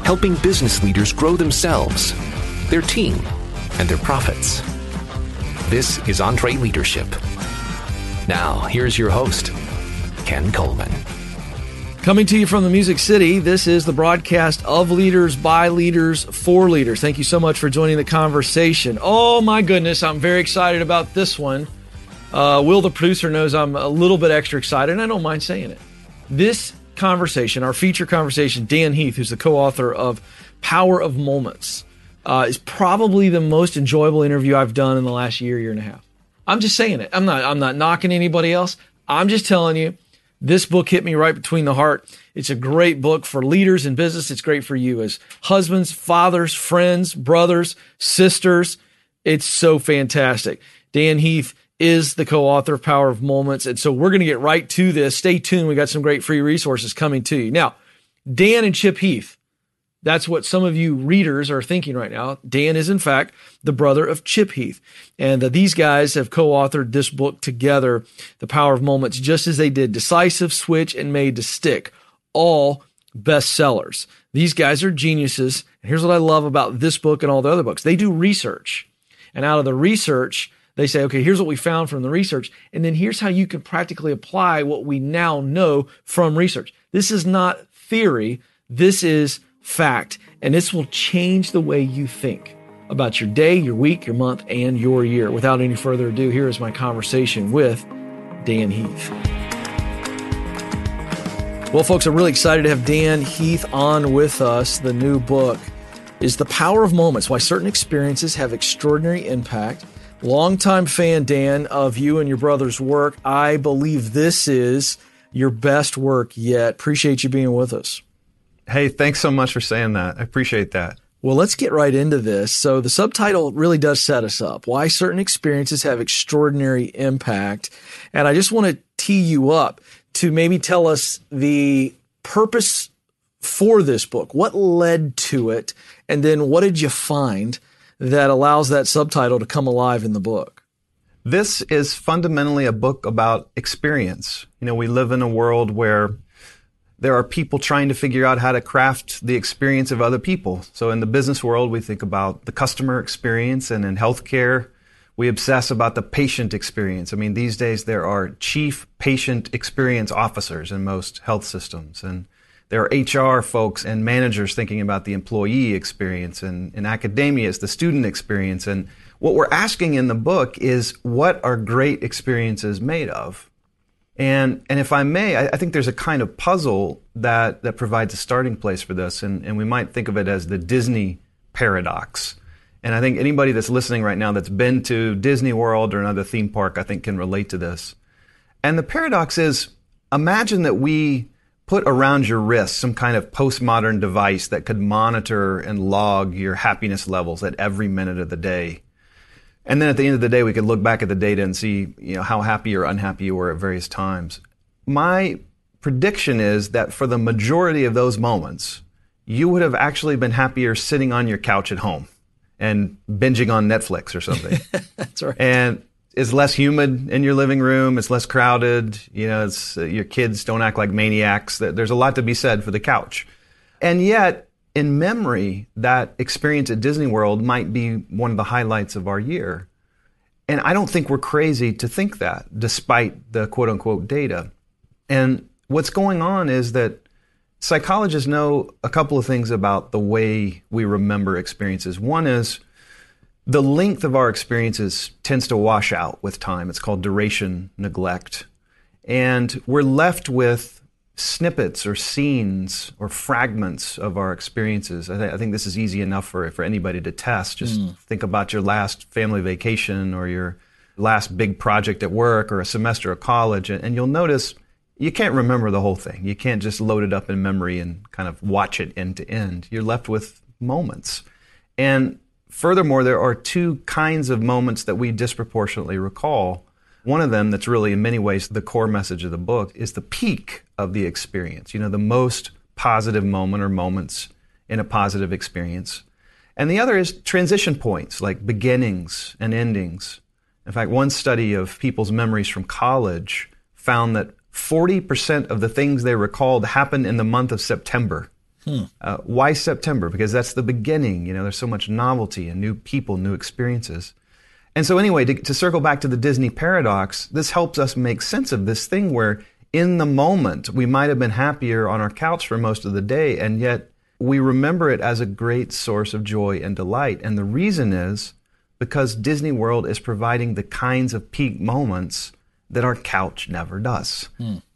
helping business leaders grow themselves, their team, and their profits. This is EntreLeadership. Now, here's your host, Ken Coleman. Coming to you from the Music City, this is the broadcast of Leaders, by Leaders, for Leaders. Thank you so much for joining the conversation. Oh my goodness, I'm very excited about this one. Will, the producer, knows I'm a little bit extra excited, and I don't mind saying it. This conversation, our feature conversation, Dan Heath, who's the co-author of Power of Moments, is probably the most enjoyable interview I've done in the last year and a half. I'm just saying it. I'm not knocking anybody else. I'm just telling you, this book hit me right between the heart. It's a great book for leaders in business. It's great for you as husbands, fathers, friends, brothers, sisters. It's so fantastic. Dan Heath is the co-author of Power of Moments. And so we're going to get right to this. Stay tuned. We got some great free resources coming to you. Now, Dan and Chip Heath, that's what some of you readers are thinking right now. Dan is, in fact, the brother of Chip Heath. And these guys have co-authored this book together, The Power of Moments, just as they did Decisive, Switch, and Made to Stick, all bestsellers. These guys are geniuses. And here's what I love about this book and all the other books. They do research. And out of the research, they say, okay, here's what we found from the research, and then here's how you can practically apply what we now know from research. This is not theory. This is fact, and this will change the way you think about your day, your week, your month, and your year. Without any further ado, here is my conversation with Dan Heath. Well, folks, I'm really excited to have Dan Heath on with us. The new book is The Power of Moments, Why Certain Experiences Have Extraordinary Impact. Longtime fan, Dan, of you and your brother's work. I believe this is your best work yet. Appreciate you being with us. Hey, thanks so much for saying that. I appreciate that. Well, let's get right into this. So the subtitle really does set us up. Why certain experiences have extraordinary impact. And I just want to tee you up to maybe tell us the purpose for this book. What led to it? And then what did you find that allows that subtitle to come alive in the book? This is fundamentally a book about experience. You know, we live in a world where there are people trying to figure out how to craft the experience of other people. So in the business world, we think about the customer experience, and in healthcare, we obsess about the patient experience. I mean, these days there are chief patient experience officers in most health systems, and there are HR folks and managers thinking about the employee experience, and in academia, it's the student experience. And what we're asking in the book is, what are great experiences made of? And if I may, I think there's a kind of puzzle that provides a starting place for this, and we might think of it as the Disney paradox. And I think anybody that's listening right now that's been to Disney World or another theme park, I think, can relate to this. And the paradox is, imagine that we put around your wrist some kind of postmodern device that could monitor and log your happiness levels at every minute of the day. And then at the end of the day, we could look back at the data and see, how happy or unhappy you were at various times. My prediction is that for the majority of those moments, you would have actually been happier sitting on your couch at home and binging on Netflix or something. That's right. And it's less humid in your living room. It's less crowded. It's your kids don't act like maniacs. There's a lot to be said for the couch. And yet, in memory, that experience at Disney World might be one of the highlights of our year. And I don't think we're crazy to think that, despite the quote-unquote data. And what's going on is that psychologists know a couple of things about the way we remember experiences. One is, the length of our experiences tends to wash out with time. It's called duration neglect. And we're left with snippets or scenes or fragments of our experiences. I think this is easy enough for anybody to test. Just think about your last family vacation or your last big project at work or a semester of college, and you'll notice you can't remember the whole thing. You can't just load it up in memory and kind of watch it end to end. You're left with moments. And furthermore, there are two kinds of moments that we disproportionately recall. One of them that's really in many ways the core message of the book is the peak of the experience, the most positive moment or moments in a positive experience. And the other is transition points, like beginnings and endings. In fact, one study of people's memories from college found that 40% of the things they recalled happened in the month of September. Why September? Because that's the beginning. There's so much novelty and new people, new experiences. And so anyway, to circle back to the Disney paradox, this helps us make sense of this thing where in the moment we might have been happier on our couch for most of the day, and yet we remember it as a great source of joy and delight. And the reason is because Disney World is providing the kinds of peak moments that our couch never does.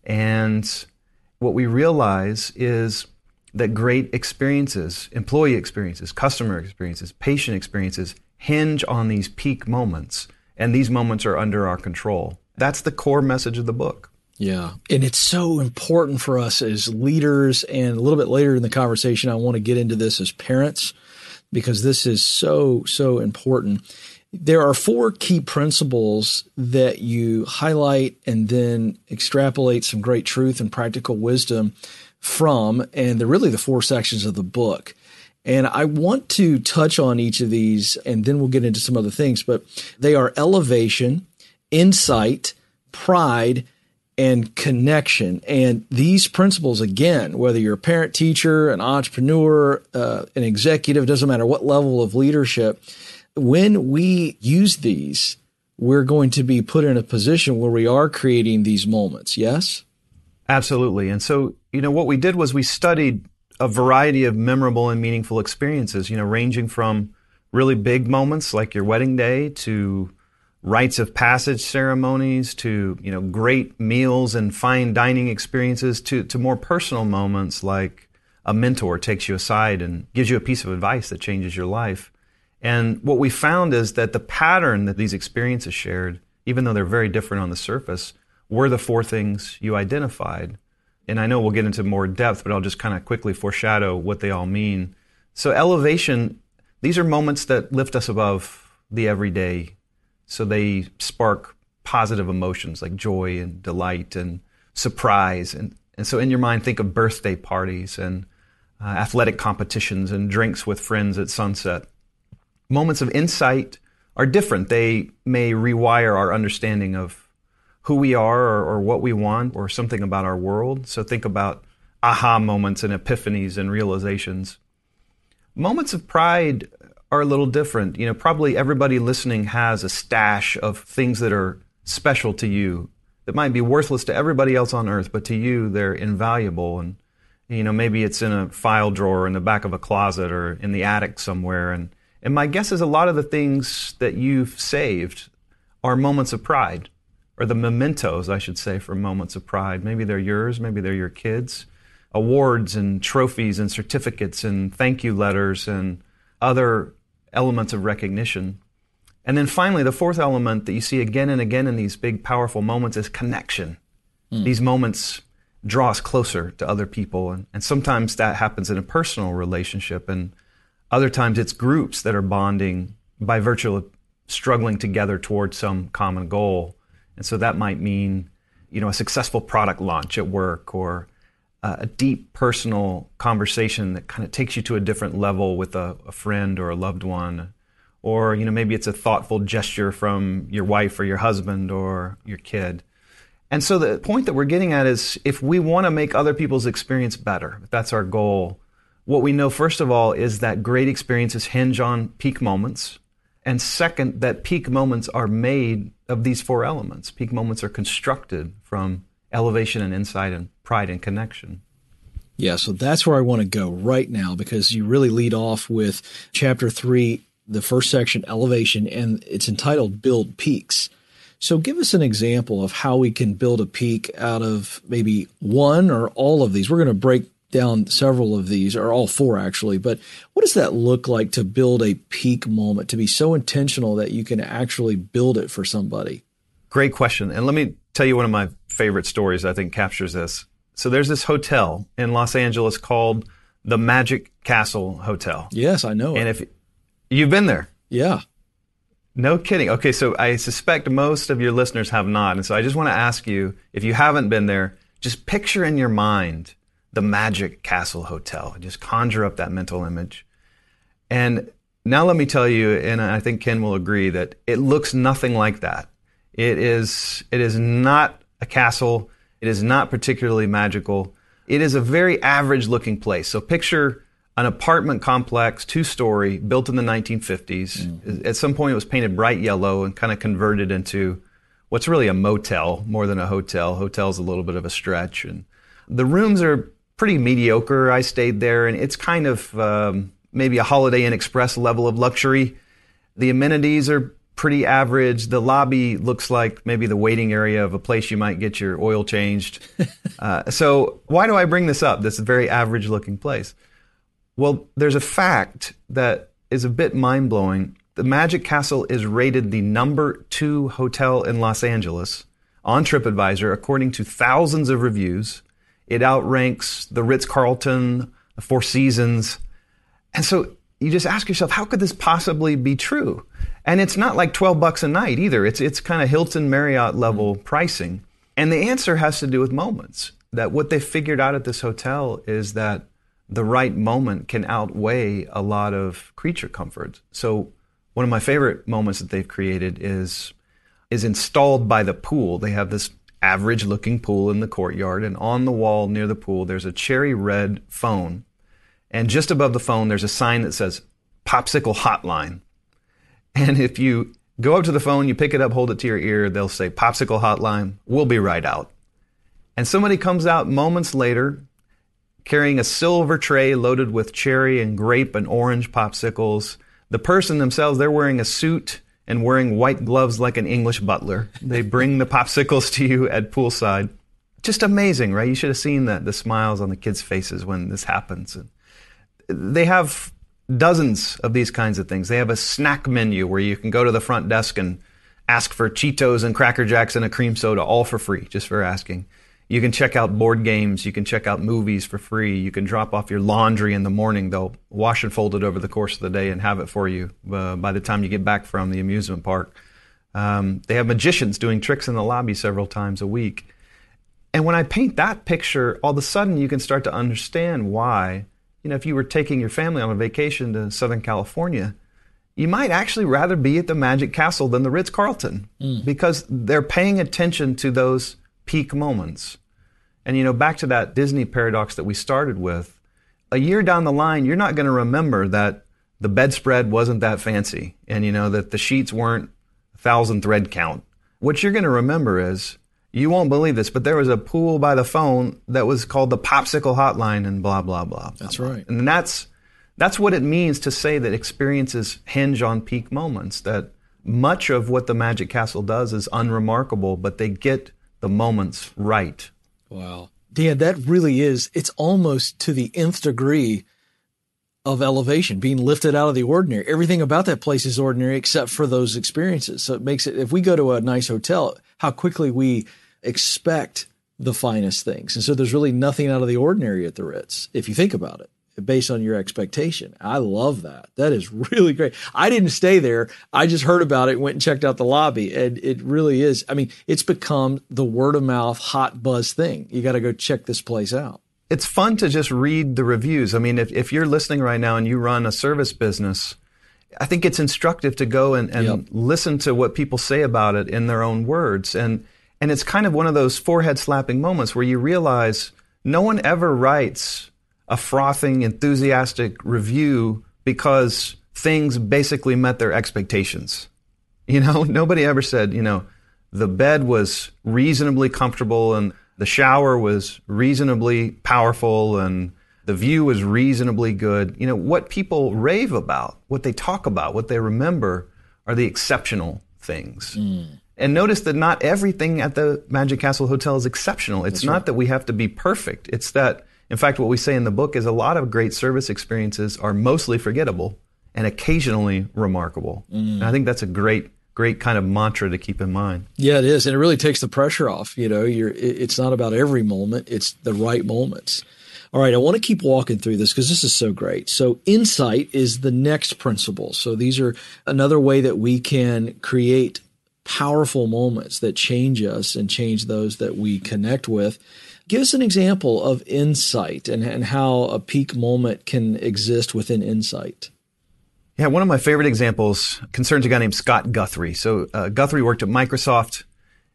And what we realize is that great experiences, employee experiences, customer experiences, patient experiences, hinge on these peak moments, and these moments are under our control. That's the core message of the book. Yeah. And it's so important for us as leaders, and a little bit later in the conversation, I want to get into this as parents, because this is so, so important. There are 4 key principles that you highlight and then extrapolate some great truth and practical wisdom from, and they're really the 4 sections of the book. And I want to touch on each of these, and then we'll get into some other things, but they are elevation, insight, pride, and connection. And these principles, again, whether you're a parent, teacher, an entrepreneur, an executive, doesn't matter what level of leadership, when we use these, we're going to be put in a position where we are creating these moments. Yes? Absolutely. And so, what we did was we studied a variety of memorable and meaningful experiences, ranging from really big moments like your wedding day to rites of passage ceremonies to, great meals and fine dining experiences to more personal moments like a mentor takes you aside and gives you a piece of advice that changes your life. And what we found is that the pattern that these experiences shared, even though they're very different on the surface, were the 4 things you identified. And I know we'll get into more depth, but I'll just kind of quickly foreshadow what they all mean. So elevation, these are moments that lift us above the everyday. So they spark positive emotions like joy and delight and surprise. And so in your mind, think of birthday parties and athletic competitions and drinks with friends at sunset. Moments of insight are different. They may rewire our understanding of who we are or what we want or something about our world. So think about aha moments and epiphanies and realizations. Moments of pride are a little different. Probably everybody listening has a stash of things that are special to you that might be worthless to everybody else on earth, but to you, they're invaluable. And, maybe it's in a file drawer in the back of a closet or in the attic somewhere. And my guess is a lot of the things that you've saved are moments of pride, or the mementos, I should say, for moments of pride. Maybe they're yours, maybe they're your kids. Awards and trophies and certificates and thank you letters and other elements of recognition. And then finally, the 4th element that you see again and again in these big, powerful moments is connection. These moments draw us closer to other people. And sometimes that happens in a personal relationship, and other times it's groups that are bonding by virtue of struggling together towards some common goal. And so that might mean, a successful product launch at work, or a deep personal conversation that kind of takes you to a different level with a friend or a loved one. Or, maybe it's a thoughtful gesture from your wife or your husband or your kid. And so the point that we're getting at is if we want to make other people's experience better, if that's our goal, what we know, first of all, is that great experiences hinge on peak moments. And second, that peak moments are made of these 4 elements. Peak moments are constructed from elevation and insight and pride and connection. Yeah, so that's where I want to go right now, because you really lead off with chapter 3, the first section, elevation, and it's entitled Build Peaks. So give us an example of how we can build a peak out of maybe one or all of these. We're going to break down several of these, or all 4 actually, but what does that look like to build a peak moment, to be so intentional that you can actually build it for somebody? Great question. And let me tell you one of my favorite stories I think captures this. So there's this hotel in Los Angeles called the Magic Castle Hotel. Yes, I know it. And if you've been there. Yeah. No kidding. Okay, so I suspect most of your listeners have not. And so I just want to ask you, if you haven't been there, just picture in your mind the Magic Castle Hotel. Just conjure up that mental image. And now let me tell you, and I think Ken will agree, that it looks nothing like that. It is not a castle. It is not particularly magical. It is a very average looking place. So picture an apartment complex, 2-story, built in the 1950s. At some point it was painted bright yellow and kind of converted into what's really a motel more than a hotel. Hotel's a little bit of a stretch. And the rooms are pretty mediocre. I stayed there, and it's kind of maybe a Holiday Inn Express level of luxury. The amenities are pretty average. The lobby looks like maybe the waiting area of a place you might get your oil changed. So why do I bring this up? This very average looking place. Well, there's a fact that is a bit mind-blowing. The Magic Castle is rated the number 2 hotel in Los Angeles on TripAdvisor, according to thousands of reviews. It outranks the Ritz-Carlton, the Four Seasons. And so you just ask yourself, how could this possibly be true? And it's not like $12 a night either. It's kind of Hilton, Marriott level pricing. And the answer has to do with moments. That what they figured out at this hotel is that the right moment can outweigh a lot of creature comforts. So one of my favorite moments that they've created is installed by the pool. They have this average looking pool in the courtyard, and on the wall near the pool there's a cherry red phone. And just above the phone there's a sign that says Popsicle Hotline. And if you go up to the phone, you pick it up, hold it to your ear, they'll say, Popsicle Hotline, we'll be right out. And somebody comes out moments later carrying a silver tray loaded with cherry and grape and orange popsicles. The person themselves, they're wearing a suit and wearing white gloves like an English butler. They bring the popsicles to you at poolside. Just amazing, right? You should have seen the smiles on the kids' faces when this happens. And they have dozens of these kinds of things. They have a snack menu where you can go to the front desk and ask for Cheetos and Cracker Jacks and a cream soda, all for free, just for asking. You can check out board games. You can check out movies for free. You can drop off your laundry in the morning. They'll wash and fold it over the course of the day and have it for you by the time you get back from the amusement park. They have magicians doing tricks in the lobby several times a week. And when I paint that picture, all of a sudden you can start to understand why, if you were taking your family on a vacation to Southern California, you might actually rather be at the Magic Castle than the Ritz-Carlton because they're paying attention to those peak moments. And, back to that Disney paradox that we started with, a year down the line, you're not going to remember that the bedspread wasn't that fancy and, that the sheets weren't 1,000 thread count. What you're going to remember is, you won't believe this, but there was a pool by the phone that was called the Popsicle Hotline and blah, blah, blah. That's right. And that's what it means to say that experiences hinge on peak moments, that much of what the Magic Castle does is unremarkable, but they get the moments right. Wow. Dan, that really is, it's almost to the nth degree of elevation, being lifted out of the ordinary. Everything about that place is ordinary except for those experiences. So it makes it, if we go to a nice hotel, how quickly we expect the finest things. And so there's really nothing out of the ordinary at the Ritz, if you think about it, based on your expectation. I love that. That is really great. I didn't stay there. I just heard about it, went and checked out the lobby, and it really is. I mean, it's become the word of mouth, hot buzz thing. You got to go check this place out. It's fun to just read the reviews. I mean, if you're listening right now and you run a service business, I think it's instructive to go and listen to what people say about it in their own words. And it's kind of one of those forehead slapping moments where you realize no one ever writes a frothing, enthusiastic review because things basically met their expectations. Nobody ever said, the bed was reasonably comfortable and the shower was reasonably powerful and the view was reasonably good. What people rave about, what they talk about, what they remember are the exceptional things. And notice that not everything at the Magic Castle Hotel is exceptional. It's not that we have to be perfect. It's that, in fact, what we say in the book is a lot of great service experiences are mostly forgettable and occasionally remarkable. And I think that's a great kind of mantra to keep in mind. Yeah, it is. And it really takes the pressure off. It's not about every moment. It's the right moments. All right, I want to keep walking through this because this is so great. So insight is the next principle. So these are another way that we can create powerful moments that change us and change those that we connect with. Give us an example of insight and how a peak moment can exist within insight. Yeah, one of my favorite examples concerns a guy named Scott Guthrie. So Guthrie worked at Microsoft.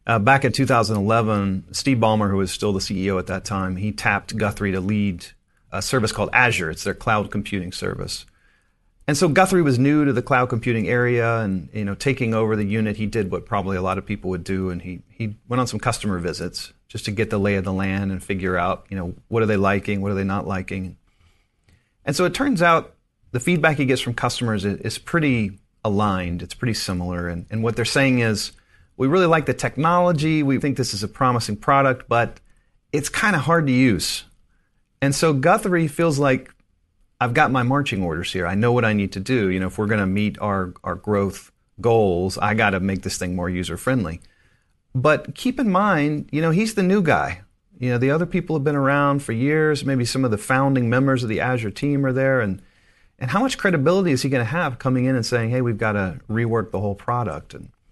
Back in 2011, Steve Ballmer, who was still the CEO at that time, he tapped Guthrie to lead a service called Azure. It's their cloud computing service. And so Guthrie was new to the cloud computing area, and taking over the unit, he did what probably a lot of people would do, and he went on some customer visits just to get the lay of the land and figure out, what are they liking, what are they not liking. And so it turns out the feedback he gets from customers is pretty aligned. It's pretty similar. And what they're saying is, we really like the technology. We think this is a promising product, but it's kind of hard to use. And so Guthrie feels like, I've got my marching orders here. I know what I need to do. If we're going to meet our growth goals, I got to make this thing more user-friendly. But keep in mind, he's the new guy. The other people have been around for years. Maybe some of the founding members of the Azure team are there. And how much credibility is he going to have coming in and saying, hey, we've got to rework the whole product?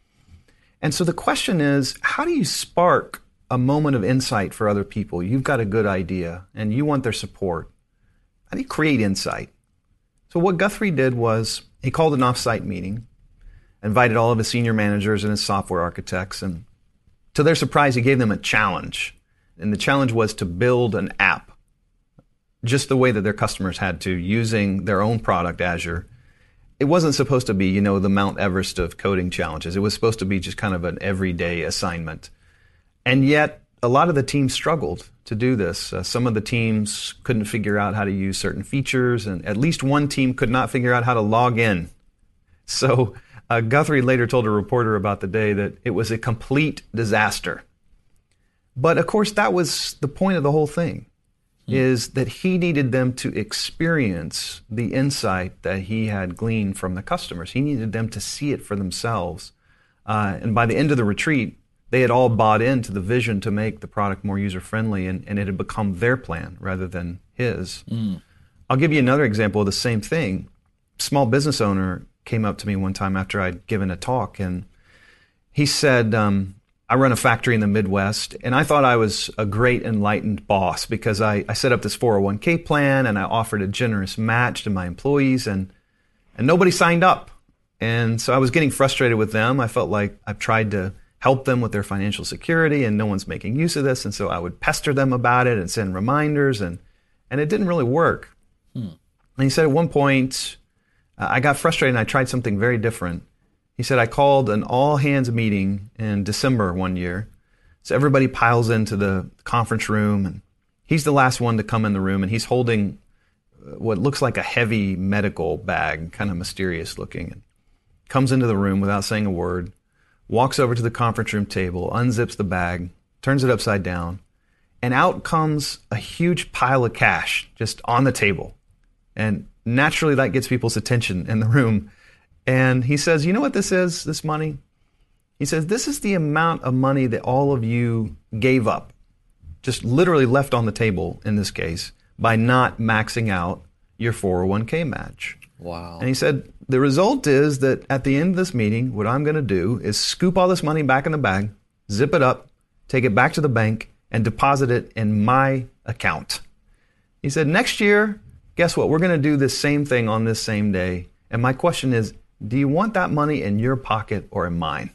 And so the question is, how do you spark a moment of insight for other people? You've got a good idea, and you want their support. How do you create insight? So what Guthrie did was he called an off-site meeting, invited all of his senior managers and his software architects, and to their surprise, he gave them a challenge. And the challenge was to build an app, just the way that their customers had to, using their own product, Azure. It wasn't supposed to be, the Mount Everest of coding challenges. It was supposed to be just kind of an everyday assignment. And yet, a lot of the teams struggled to do this. Some of the teams couldn't figure out how to use certain features, and at least one team could not figure out how to log in. So Guthrie later told a reporter about the day that it was a complete disaster. But of course, that was the point of the whole thing, is that he needed them to experience the insight that he had gleaned from the customers. He needed them to see it for themselves. And by the end of the retreat, they had all bought into the vision to make the product more user-friendly, and it had become their plan rather than his. I'll give you another example of the same thing. Small business owner came up to me one time after I'd given a talk, and he said, I run a factory in the Midwest, and I thought I was a great enlightened boss because I set up this 401k plan, and I offered a generous match to my employees, and nobody signed up. And so I was getting frustrated with them. I felt like I've tried to help them with their financial security, and no one's making use of this. And so I would pester them about it and send reminders, and it didn't really work. And he said at one point, I got frustrated and I tried something very different. He said, I called an all-hands meeting in December one year. So everybody piles into the conference room, and he's the last one to come in the room, and he's holding what looks like a heavy medical bag, kind of mysterious looking. And comes into the room without saying a word, walks over to the conference room table, unzips the bag, turns it upside down, and out comes a huge pile of cash just on the table. And naturally that gets people's attention in the room. And he says, you know what this is, this money? He says, this is the amount of money that all of you gave up, just literally left on the table in this case, by not maxing out your 401k match. Wow. And he said, the result is that at the end of this meeting, what I'm going to do is scoop all this money back in the bag, zip it up, take it back to the bank, and deposit it in my account. He said, next year, guess what? We're going to do this same thing on this same day. And my question is, do you want that money in your pocket or in mine?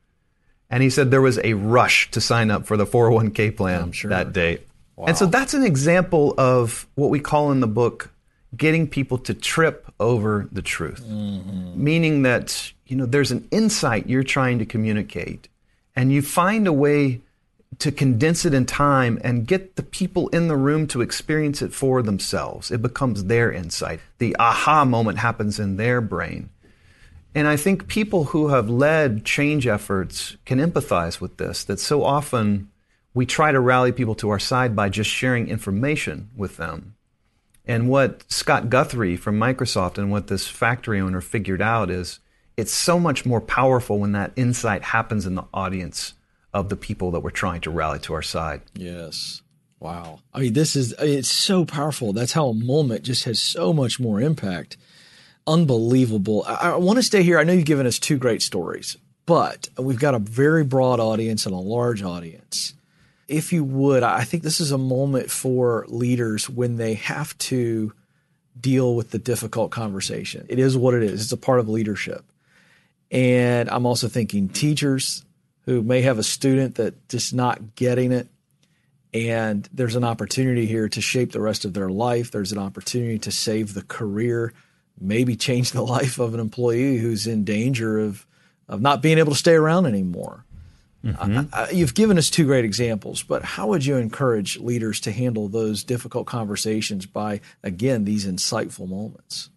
And he said there was a rush to sign up for the 401k plan that day. Wow. And so that's an example of what we call in the book getting people to trip over the truth. Meaning that, there's an insight you're trying to communicate, and you find a way to condense it in time and get the people in the room to experience it for themselves. It becomes their insight. The aha moment happens in their brain. And I think people who have led change efforts can empathize with this, that so often we try to rally people to our side by just sharing information with them. And what Scott Guthrie from Microsoft and what this factory owner figured out is it's so much more powerful when that insight happens in the audience of the people that we're trying to rally to our side. Yes. Wow. I mean, it's so powerful. That's how a moment just has so much more impact. Unbelievable. I want to stay here. I know you've given us two great stories, but we've got a very broad audience and a large audience. If you would, I think this is a moment for leaders when they have to deal with the difficult conversation. It is what it is. It's a part of leadership. And I'm also thinking teachers, who may have a student that just not getting it, and there's an opportunity here to shape the rest of their life. There's an opportunity to save the career, maybe change the life of an employee who's in danger of not being able to stay around anymore. Mm-hmm. You've given us two great examples, but how would you encourage leaders to handle those difficult conversations by, again, these insightful moments?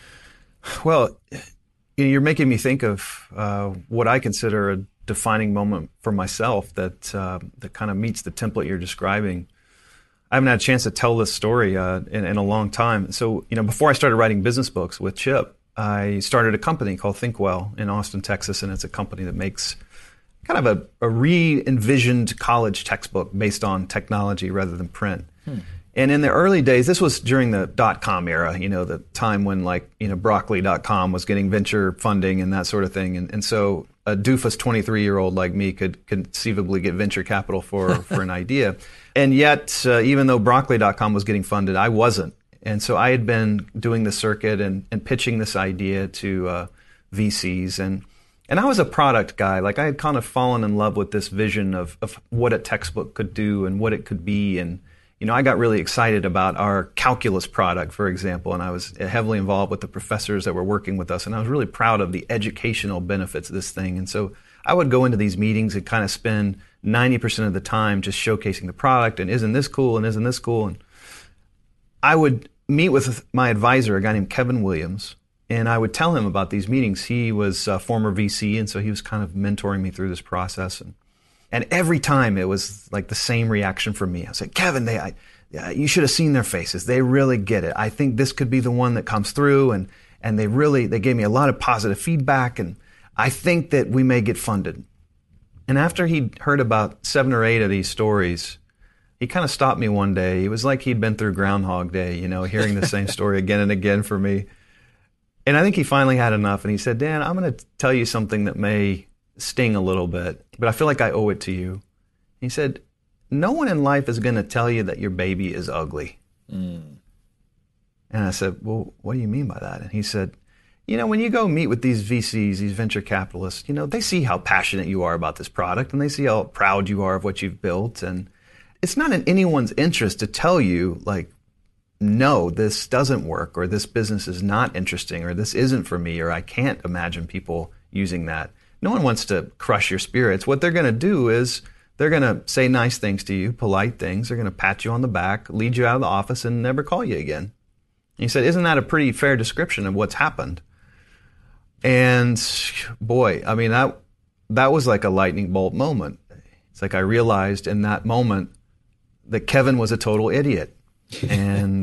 Well, you're making me think of what I consider a defining moment for myself that kind of meets the template you're describing. I haven't had a chance to tell this story in a long time. So, before I started writing business books with Chip, I started a company called ThinkWell in Austin, Texas, and it's a company that makes kind of a re-envisioned college textbook based on technology rather than print. And in the early days, this was during the .com era, the time when Broccoli.com was getting venture funding and that sort of thing. And so a doofus 23-year-old like me could conceivably get venture capital for an idea. And yet, even though Broccoli.com was getting funded, I wasn't. And so I had been doing the circuit and pitching this idea to VCs. And I was a product guy. I had kind of fallen in love with this vision of what a textbook could do and what it could be. And, I got really excited about our calculus product, for example, and I was heavily involved with the professors that were working with us. And I was really proud of the educational benefits of this thing. And so I would go into these meetings and kind of spend 90% of the time just showcasing the product and isn't this cool and isn't this cool. And I would meet with my advisor, a guy named Kevin Williams, and I would tell him about these meetings. He was a former VC, and so he was kind of mentoring me through this process. And every time it was like the same reaction from me. I was like, Kevin, you should have seen their faces. They really get it. I think this could be the one that comes through. And they gave me a lot of positive feedback. And I think that we may get funded. And after he'd heard about 7 or 8 of these stories, he kind of stopped me one day. It was like he'd been through Groundhog Day, hearing the same story again and again for me. And I think he finally had enough. And he said, Dan, I'm going to tell you something that may sting a little bit, but I feel like I owe it to you. He said, no one in life is going to tell you that your baby is ugly. And I said, well, what do you mean by that? And he said, when you go meet with these VCs, these venture capitalists, they see how passionate you are about this product and they see how proud you are of what you've built. And it's not in anyone's interest to tell you, no, this doesn't work, or this business is not interesting, or this isn't for me, or I can't imagine people using that. No one wants to crush your spirits. What they're going to do is they're going to say nice things to you, polite things. They're going to pat you on the back, lead you out of the office, and never call you again. And he said, isn't that a pretty fair description of what's happened? And boy, I mean, that was like a lightning bolt moment. It's like I realized in that moment that Kevin was a total idiot. And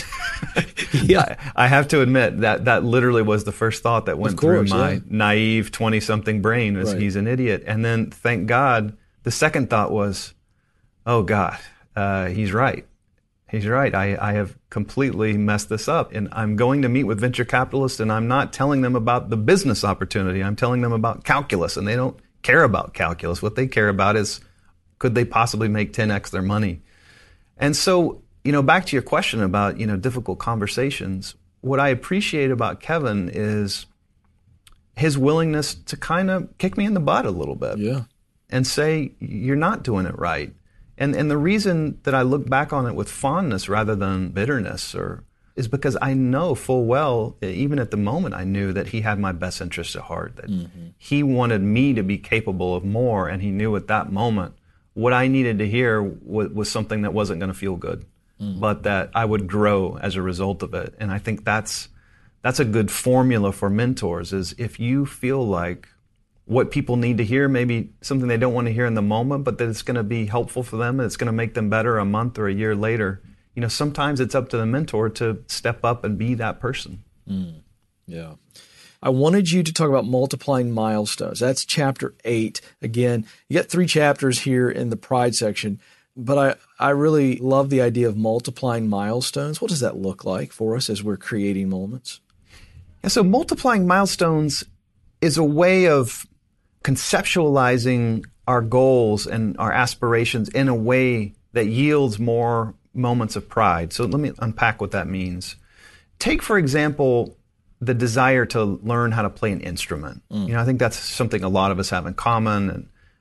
yeah, I have to admit that literally was the first thought that went through my naive 20-something brain is he's an idiot. And then, thank God, the second thought was, oh God, he's right. He's right. I have completely messed this up. And I'm going to meet with venture capitalists, and I'm not telling them about the business opportunity. I'm telling them about calculus, and they don't care about calculus. What they care about is, could they possibly make 10x their money? And so, back to your question about, difficult conversations, what I appreciate about Kevin is his willingness to kind of kick me in the butt a little bit. Yeah. And say, you're not doing it right. And the reason that I look back on it with fondness rather than bitterness is because I know full well, even at the moment, I knew that he had my best interest at heart, that he wanted me to be capable of more, and he knew at that moment what I needed to hear was something that wasn't going to feel good. But that I would grow as a result of it. And I think that's a good formula for mentors, is if you feel like what people need to hear, maybe something they don't want to hear in the moment, but that it's going to be helpful for them and it's going to make them better a month or a year later, sometimes it's up to the mentor to step up and be that person. Yeah. I wanted you to talk about multiplying milestones. That's chapter 8. Again, you got 3 chapters here in the Pride section. But I really love the idea of multiplying milestones. What does that look like for us as we're creating moments? Yeah, so multiplying milestones is a way of conceptualizing our goals and our aspirations in a way that yields more moments of pride. So let me unpack what that means. Take, for example, the desire to learn how to play an instrument. I think that's something a lot of us have in common. And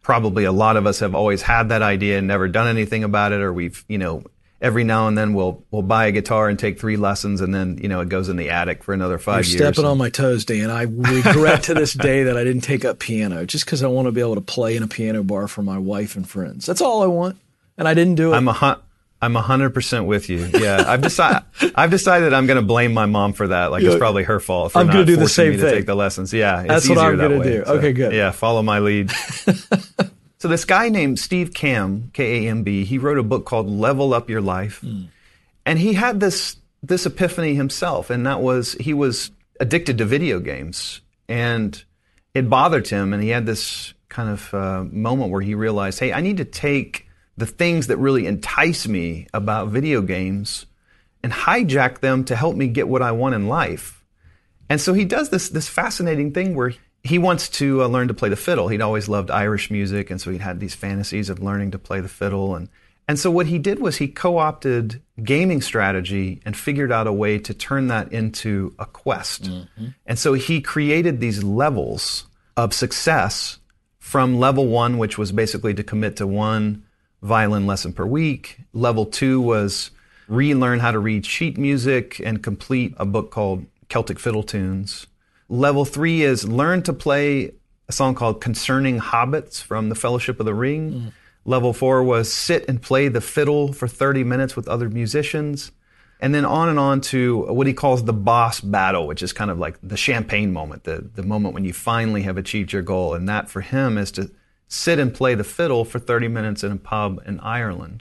probably a lot of us have always had that idea and never done anything about it, or we've, every now and then we'll buy a guitar and take 3 lessons, and then, it goes in the attic for another 5 years. You're stepping on my toes, Dan. I regret to this day that I didn't take up piano, just because I want to be able to play in a piano bar for my wife and friends. That's all I want, and I didn't do it. I'm 100% with you. Yeah, I've decided I'm going to blame my mom for that. Like, it's probably her fault for I'm not gonna do the forcing same me thing. to take the lessons. Yeah, that's what I'm going to do. So, okay, good. Yeah, follow my lead. So this guy named Steve Kamb, K-A-M-B, he wrote a book called Level Up Your Life. And he had this epiphany himself, and that was he was addicted to video games. And it bothered him, and he had this kind of moment where he realized, hey, I need to take the things that really entice me about video games and hijack them to help me get what I want in life. And so he does this fascinating thing where he wants to learn to play the fiddle. He'd always loved Irish music, and so he'd had these fantasies of learning to play the fiddle. And so what he did was he co-opted gaming strategy and figured out a way to turn that into a quest. Mm-hmm. And so he created these levels of success from level 1, which was basically to commit to 1 violin lesson per week. Level 2 was relearn how to read sheet music and complete a book called Celtic Fiddle Tunes. Level 3 is learn to play a song called Concerning Hobbits from the Fellowship of the Ring. Mm. Level 4 was sit and play the fiddle for 30 minutes with other musicians. And then on to what he calls the boss battle, which is kind of like the champagne moment, the moment when you finally have achieved your goal. And that for him is to sit and play the fiddle for 30 minutes in a pub in Ireland.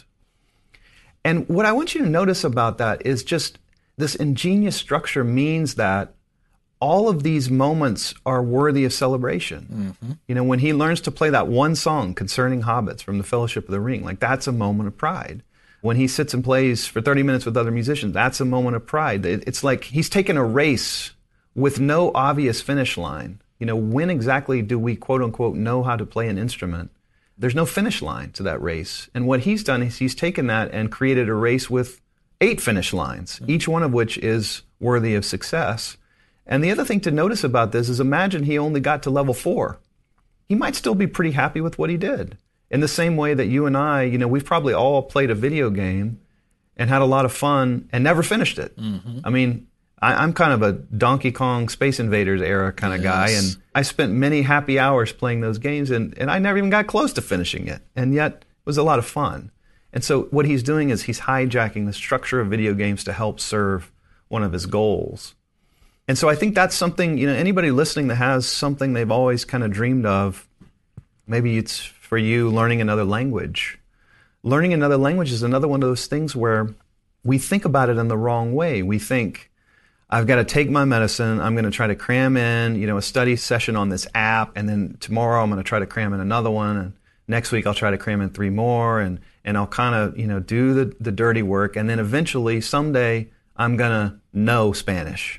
And what I want you to notice about that is just this ingenious structure means that all of these moments are worthy of celebration. Mm-hmm. When he learns to play that one song, Concerning Hobbits from the Fellowship of the Ring, like that's a moment of pride. When he sits and plays for 30 minutes with other musicians, that's a moment of pride. It's like he's taken a race with no obvious finish line. When exactly do we, quote unquote, know how to play an instrument? There's no finish line to that race. And what he's done is he's taken that and created a race with 8 finish lines, each one of which is worthy of success. And the other thing to notice about this is imagine he only got to level 4. He might still be pretty happy with what he did. In the same way that you and I, we've probably all played a video game and had a lot of fun and never finished it. Mm-hmm. I mean, I'm kind of a Donkey Kong Space Invaders era kind of guy, and I spent many happy hours playing those games, and I never even got close to finishing it, and yet it was a lot of fun. And so what he's doing is he's hijacking the structure of video games to help serve one of his goals. And so I think that's something, anybody listening that has something they've always kind of dreamed of, maybe it's for you learning another language. Learning another language is another one of those things where we think about it in the wrong way. We think, I've got to take my medicine, I'm going to try to cram in, a study session on this app, and then tomorrow I'm going to try to cram in another one, and next week I'll try to cram in 3 more, and I'll kind of, do the dirty work, and then eventually, someday, I'm going to know Spanish.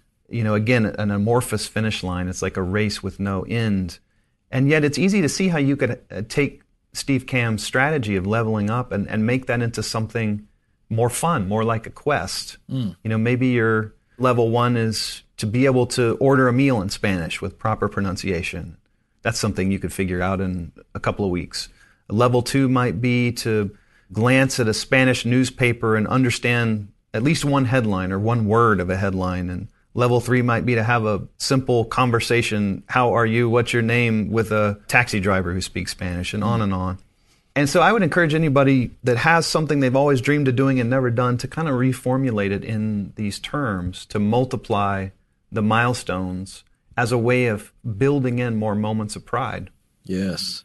Again, an amorphous finish line. It's like a race with no end. And yet it's easy to see how you could take Steve Kamb's strategy of leveling up and make that into something more fun, more like a quest. Maybe your level 1 is to be able to order a meal in Spanish with proper pronunciation. That's something you could figure out in a couple of weeks. Level 2 might be to glance at a Spanish newspaper and understand at least one headline or one word of a headline. And level 3 might be to have a simple conversation, how are you, what's your name, with a taxi driver who speaks Spanish, and on and on. And so I would encourage anybody that has something they've always dreamed of doing and never done to kind of reformulate it in these terms, to multiply the milestones as a way of building in more moments of pride. Yes.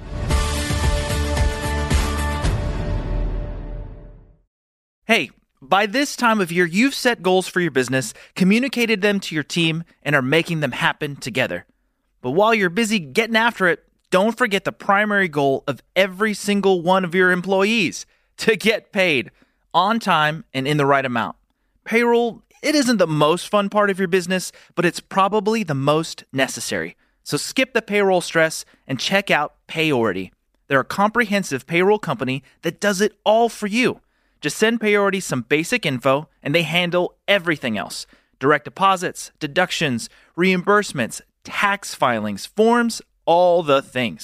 Hey, by this time of year, you've set goals for your business, communicated them to your team, and are making them happen together. But while you're busy getting after it, don't forget the primary goal of every single one of your employees: to get paid on time and in the right amount. Payroll, it isn't the most fun part of your business, but it's probably the most necessary. So skip the payroll stress and check out Payority. They're a comprehensive payroll company that does it all for you. Just send Payority some basic info, and they handle everything else. Direct deposits, deductions, reimbursements, tax filings, forms, all the things.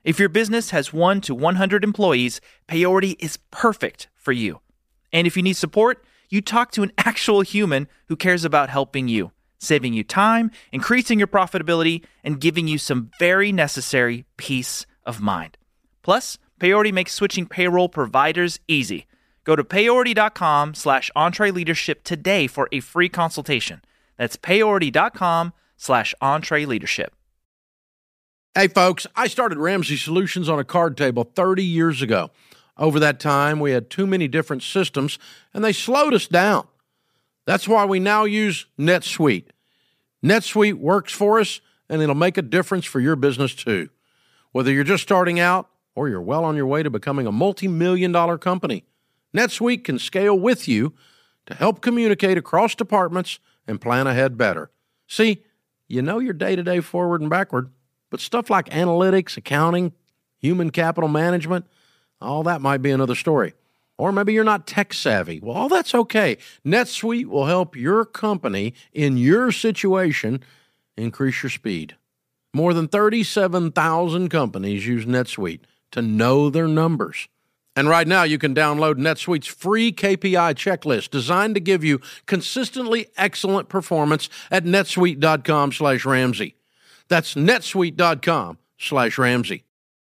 If your business has 1 to 100 employees, Payority is perfect for you. And if you need support, you talk to an actual human who cares about helping you, saving you time, increasing your profitability, and giving you some very necessary peace of mind. Plus, Payority makes switching payroll providers easy. Go to payority.com/EntreLeadership today for a free consultation. That's payority.com/EntreLeadership. Hey folks, I started Ramsey Solutions on a card table 30 years ago. Over that time, we had too many different systems, and they slowed us down. That's why we now use NetSuite. NetSuite works for us, and it'll make a difference for your business too. Whether you're just starting out or you're well on your way to becoming a multi-million-dollar company, NetSuite can scale with you to help communicate across departments and plan ahead better. See, you know your day-to-day forward and backward, but stuff like analytics, accounting, human capital management, all that might be another story. Or maybe you're not tech savvy. Well, all that's okay. NetSuite will help your company in your situation increase your speed. More than 37,000 companies use NetSuite to know their numbers. And right now you can download NetSuite's free KPI checklist designed to give you consistently excellent performance at netsuite.com/Ramsey. That's netsuite.com/Ramsey.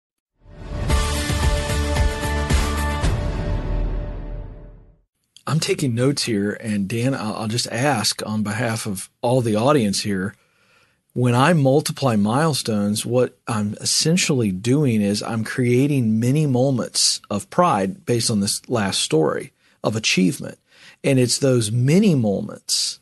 I'm taking notes here, and Dan, I'll just ask on behalf of all the audience here, when I multiply milestones, what I'm essentially doing is I'm creating mini moments of pride based on this last story of achievement. And it's those mini moments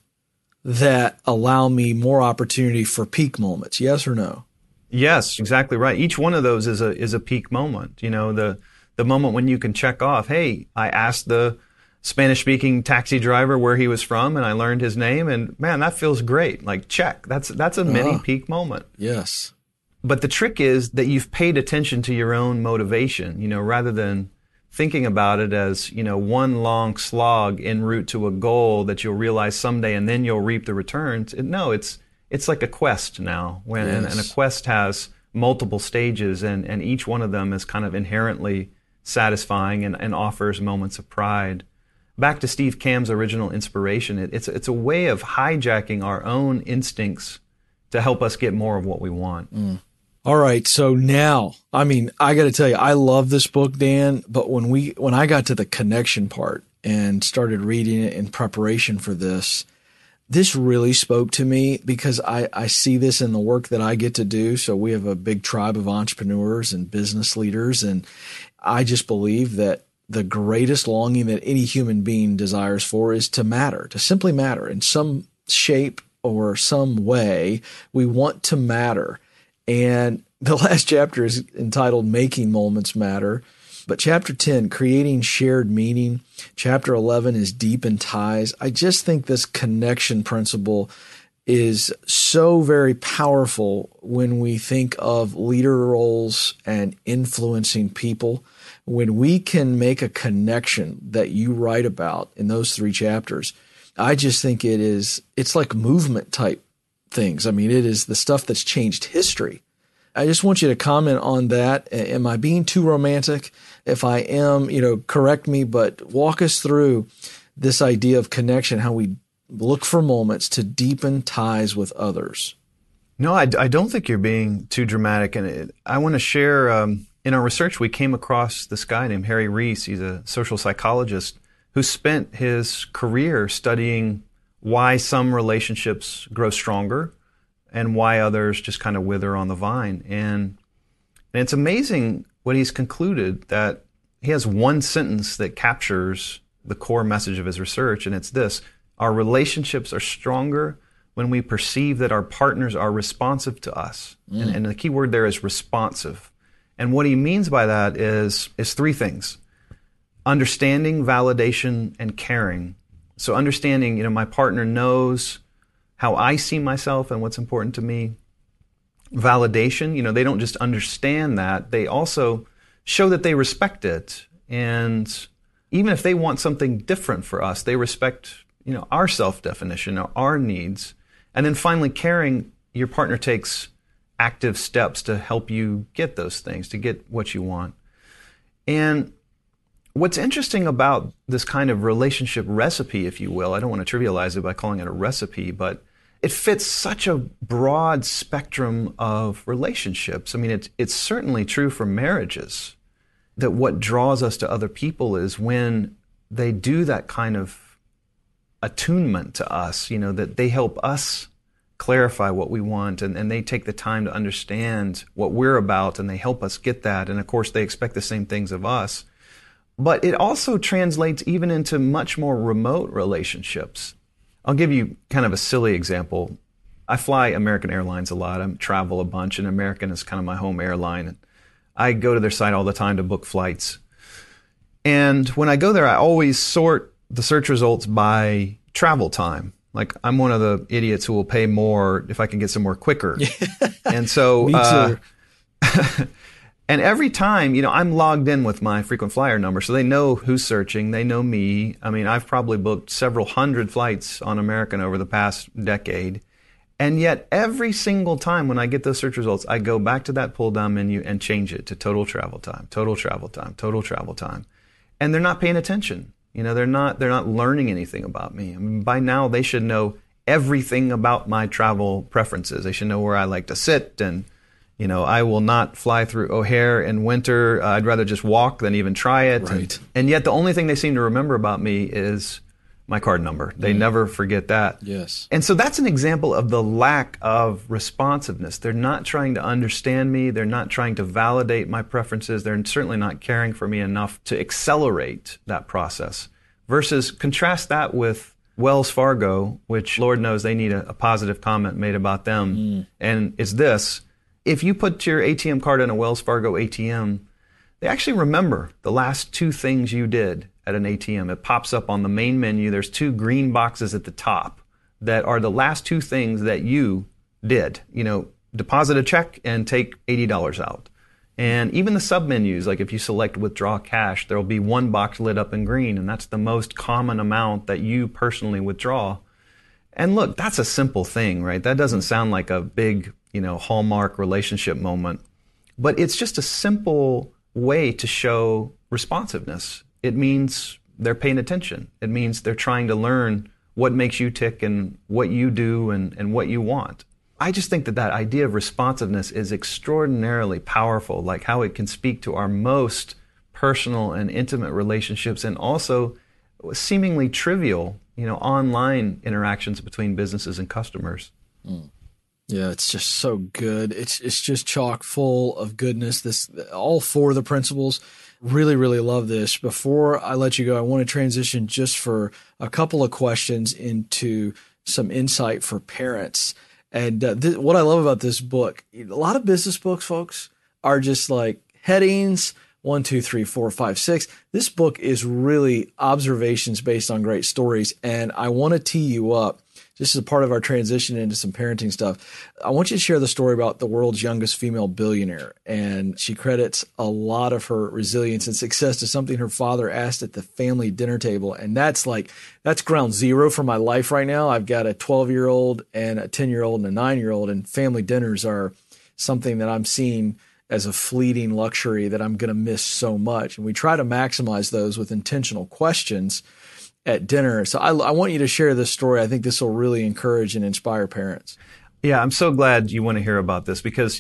that allow me more opportunity for peak moments. Yes or no? Yes, exactly right. Each one of those is a peak moment. You know, the moment when you can check off, hey, I asked the Spanish-speaking taxi driver where he was from, and I learned his name, and man, that feels great. Like, check. That's a mini peak moment. Yes. But the trick is that you've paid attention to your own motivation, you know, rather than thinking about it as, you know, one long slog en route to a goal that you'll realize someday and then you'll reap the returns. No, it's like a quest now, and a quest has multiple stages, and each one of them is kind of inherently satisfying and offers moments of pride. Back to Steve Camm's original inspiration, it's a way of hijacking our own instincts to help us get more of what we want. All right. So now, I mean, I got to tell you, I love this book, Dan, but when I got to the connection part and started reading it in preparation for this really spoke to me because I see this in the work that I get to do. So we have a big tribe of entrepreneurs and business leaders, and I just believe that the greatest longing that any human being desires for is to matter, to simply matter in some shape or some way. We want to matter. And the last chapter is entitled Making Moments Matter. But chapter 10, Creating Shared Meaning. Chapter 11 is Deepen Ties. I just think this connection principle is so very powerful when we think of leader roles and influencing people. When we can make a connection that you write about in those 3 chapters, I just think it's like movement type things. I mean, it is the stuff that's changed history. I just want you to comment on that. Am I being too romantic? If I am, correct me, but walk us through this idea of connection, how we look for moments to deepen ties with others. No, I don't think you're being too dramatic. And I want to share, in our research, we came across this guy named Harry Reese. He's a social psychologist who spent his career studying why some relationships grow stronger and why others just kind of wither on the vine. And it's amazing what he's concluded, that he has one sentence that captures the core message of his research, and it's this: our relationships are stronger when we perceive that our partners are responsive to us. And the key word there is responsive. And what he means by that is 3 things: understanding, validation, and caring. So understanding, my partner knows how I see myself and what's important to me. Validation, they don't just understand that, they also show that they respect it. And even if they want something different for us, they respect, our self-definition, our needs. And then finally, caring, your partner takes active steps to help you get those things, to get what you want. And what's interesting about this kind of relationship recipe, if you will, I don't want to trivialize it by calling it a recipe, but it fits such a broad spectrum of relationships. I mean, it's certainly true for marriages, that what draws us to other people is when they do that kind of attunement to us, that they help us clarify what we want, and they take the time to understand what we're about, and they help us get that. And of course, they expect the same things of us. But it also translates even into much more remote relationships. I'll give you kind of a silly example. I fly American Airlines a lot. I travel a bunch, and American is kind of my home airline. I go to their site all the time to book flights. And when I go there, I always sort the search results by travel time. Like, I'm one of the idiots who will pay more if I can get somewhere quicker. And so, Me too. And every time, I'm logged in with my frequent flyer number, so they know who's searching. They know me. I mean, I've probably booked several hundred flights on American over the past decade. And yet, every single time when I get those search results, I go back to that pull-down menu and change it to total travel time, total travel time, total travel time. And they're not paying attention. They're not learning anything about me. I mean, by now, they should know everything about my travel preferences. They should know where I like to sit, and I will not fly through O'Hare in winter. I'd rather just walk than even try it. Right. And yet the only thing they seem to remember about me is my card number. They never forget that. Yes. And so that's an example of the lack of responsiveness. They're not trying to understand me. They're not trying to validate my preferences. They're certainly not caring for me enough to accelerate that process. Versus contrast that with Wells Fargo, which Lord knows they need a positive comment made about them. And it's this. If you put your ATM card in a Wells Fargo ATM, they actually remember the last two things you did at an ATM. It pops up on the main menu. There's two green boxes at the top that are the last two things that you did. Deposit a check and take $80 out. And even the sub-menus, like if you select withdraw cash, there will be one box lit up in green, and that's the most common amount that you personally withdraw. And look, that's a simple thing, right? That doesn't sound like a big, hallmark relationship moment, but it's just a simple way to show responsiveness. It means they're paying attention. It means they're trying to learn what makes you tick and what you do and what you want. I just think that idea of responsiveness is extraordinarily powerful, like how it can speak to our most personal and intimate relationships, and also seemingly trivial, online interactions between businesses and customers. Yeah, it's just so good. It's just chock full of goodness. All four of the principles. Really, really love this. Before I let you go, I want to transition just for a couple of questions into some insight for parents. And what I love about this book, a lot of business books, folks, are just like headings, 1, 2, 3, 4, 5, 6. This book is really observations based on great stories. And I want to tee you up. This is a part of our transition into some parenting stuff. I want you to share the story about the world's youngest female billionaire. And she credits a lot of her resilience and success to something her father asked at the family dinner table. And that's ground zero for my life right now. I've got a 12-year-old and a 10-year-old and a 9-year-old, and family dinners are something that I'm seeing as a fleeting luxury that I'm going to miss so much. And we try to maximize those with intentional questions at dinner. So I want you to share this story. I think this will really encourage and inspire parents. Yeah, I'm so glad you want to hear about this because,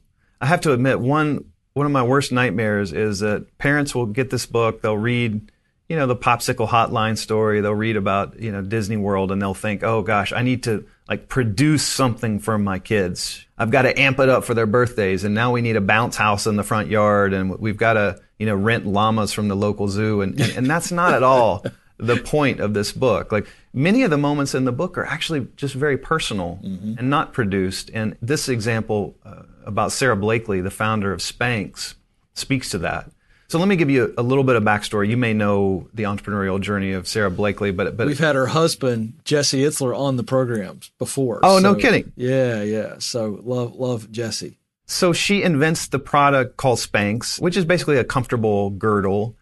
I have to admit, one of my worst nightmares is that parents will get this book, they'll read, the popsicle hotline story, they'll read about, Disney World, and they'll think, oh gosh, I need to produce something for my kids. I've got to amp it up for their birthdays, and now we need a bounce house in the front yard, and we've got to, rent llamas from the local zoo, and that's not at all the point of this book. Like, many of the moments in the book are actually just very personal and not produced. And this example about Sarah Blakely, the founder of Spanx, speaks to that. So let me give you a little bit of backstory. You may know the entrepreneurial journey of Sarah Blakely, but we've had her husband, Jesse Itzler, on the programs before. Oh, so, no kidding. Yeah. So love Jesse. So she invents the product called Spanx, which is basically a comfortable girdle.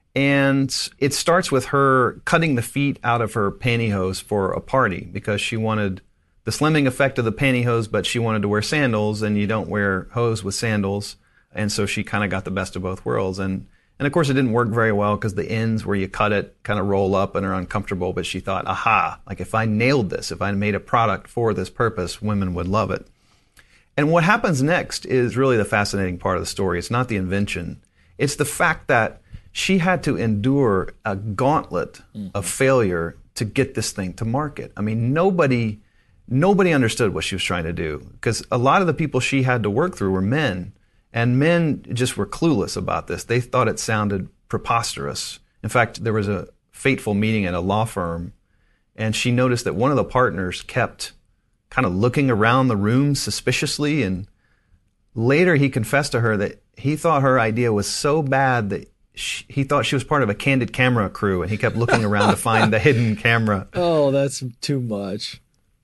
And it starts with her cutting the feet out of her pantyhose for a party because she wanted the slimming effect of the pantyhose, but she wanted to wear sandals, and you don't wear hose with sandals. And so she kind of got the best of both worlds. And of course, it didn't work very well because the ends where you cut it kind of roll up and are uncomfortable. But she thought, aha, like if I nailed this, if I made a product for this purpose, women would love it. And what happens next is really the fascinating part of the story. It's not the invention. It's the fact that she had to endure a gauntlet of failure to get this thing to market. I mean, nobody understood what she was trying to do, because a lot of the people she had to work through were men, and men just were clueless about this. They thought it sounded preposterous. In fact, there was a fateful meeting at a law firm, and she noticed that one of the partners kept kind of looking around the room suspiciously, and later he confessed to her that he thought her idea was so bad that he thought she was part of a candid camera crew, and he kept looking around to find the hidden camera. Oh, that's too much.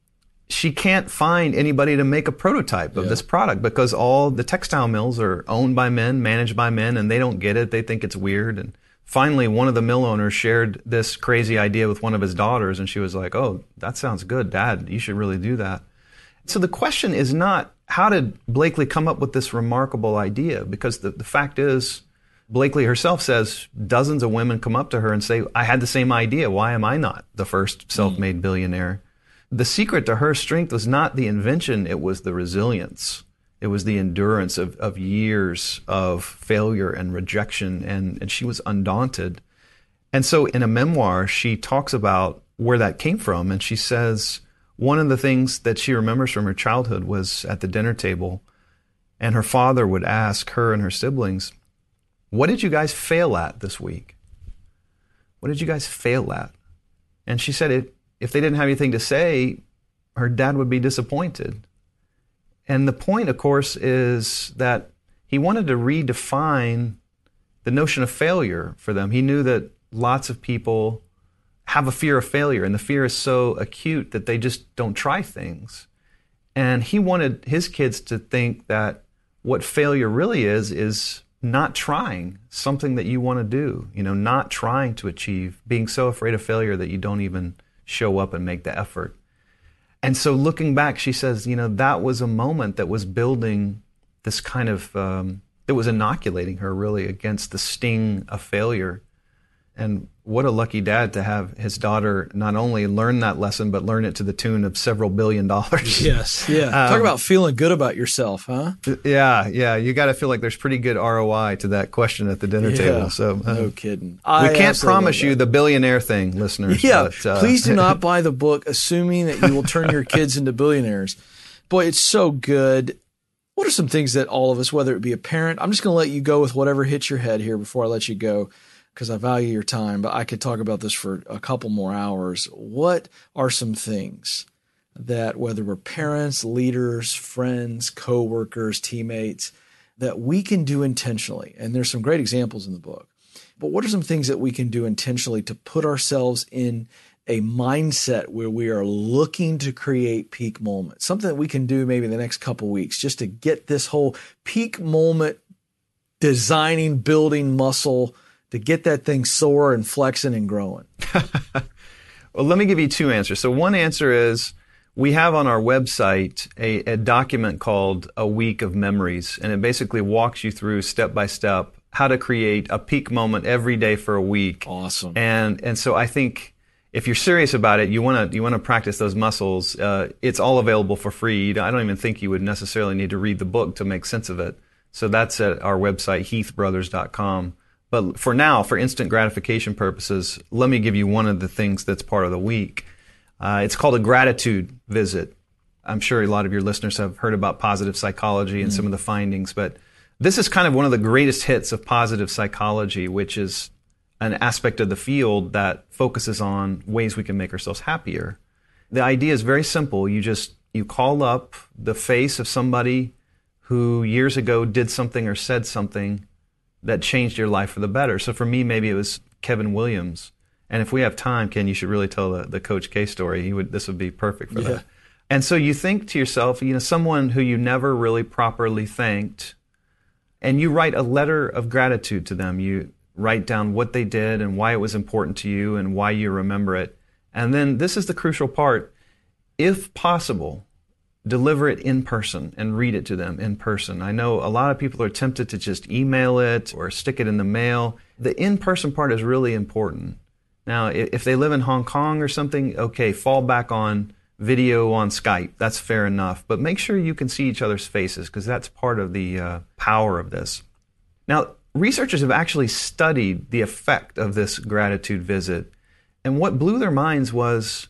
She can't find anybody to make a prototype of this product because all the textile mills are owned by men, managed by men, and they don't get it. They think it's weird. And finally, one of the mill owners shared this crazy idea with one of his daughters, and she was like, oh, that sounds good, Dad. You should really do that. So the question is not, how did Blakely come up with this remarkable idea? Because the fact is, Blakely herself says dozens of women come up to her and say, I had the same idea. Why am I not the first self-made billionaire? The secret to her strength was not the invention, it was the resilience. It was the endurance of years of failure and rejection, and she was undaunted. And so in a memoir, she talks about where that came from, and she says one of the things that she remembers from her childhood was at the dinner table, and her father would ask her and her siblings, what did you guys fail at this week? What did you guys fail at? And she said if they didn't have anything to say, her dad would be disappointed. And the point, of course, is that he wanted to redefine the notion of failure for them. He knew that lots of people have a fear of failure, and the fear is so acute that they just don't try things. And he wanted his kids to think that what failure really is not trying something that you want to do, not trying to achieve, being so afraid of failure that you don't even show up and make the effort. And so looking back, she says, that was a moment that was building this kind of, that was inoculating her really against the sting of failure. And what a lucky dad to have his daughter not only learn that lesson, but learn it to the tune of several $1 billion. Yes, yeah. Talk about feeling good about yourself, huh? Yeah. You got to feel like there's pretty good ROI to that question at the dinner table. So no kidding. We can't promise you the billionaire thing, listeners. Yeah, but, please do not buy the book assuming that you will turn your kids into billionaires. Boy, it's so good. What are some things that all of us, whether it be a parent, I'm just going to let you go with whatever hits your head here before I let you go, because I value your time, but I could talk about this for a couple more hours. What are some things that, whether we're parents, leaders, friends, coworkers, teammates, that we can do intentionally? And there's some great examples in the book. But what are some things that we can do intentionally to put ourselves in a mindset where we are looking to create peak moments? Something that we can do maybe in the next couple of weeks just to get this whole peak moment designing, building muscle, to get that thing sore and flexing and growing? Well, let me give you two answers. So one answer is we have on our website a document called A Week of Memories, and it basically walks you through step by step how to create a peak moment every day for a week. Awesome. And so I think if you're serious about it, you want to practice those muscles. It's all available for free. I don't even think you would necessarily need to read the book to make sense of it. So that's at our website, heathbrothers.com. But for now, for instant gratification purposes, let me give you one of the things that's part of the week. It's called a gratitude visit. I'm sure a lot of your listeners have heard about positive psychology and some of the findings, but this is kind of one of the greatest hits of positive psychology, which is an aspect of the field that focuses on ways we can make ourselves happier. The idea is very simple. You call up the face of somebody who years ago did something or said something that changed your life for the better. So for me, maybe it was Kevin Williams. And if we have time, Ken, you should really tell the Coach K story. This would be perfect for that. And so you think to yourself, someone who you never really properly thanked, and you write a letter of gratitude to them. You write down what they did and why it was important to you and why you remember it. And then this is the crucial part. if possible, deliver it in person and read it to them in person. I know a lot of people are tempted to just email it or stick it in the mail. The in-person part is really important. Now, if they live in Hong Kong or something, okay, fall back on video on Skype. That's fair enough. But make sure you can see each other's faces, because that's part of the power of this. Now, researchers have actually studied the effect of this gratitude visit. And what blew their minds was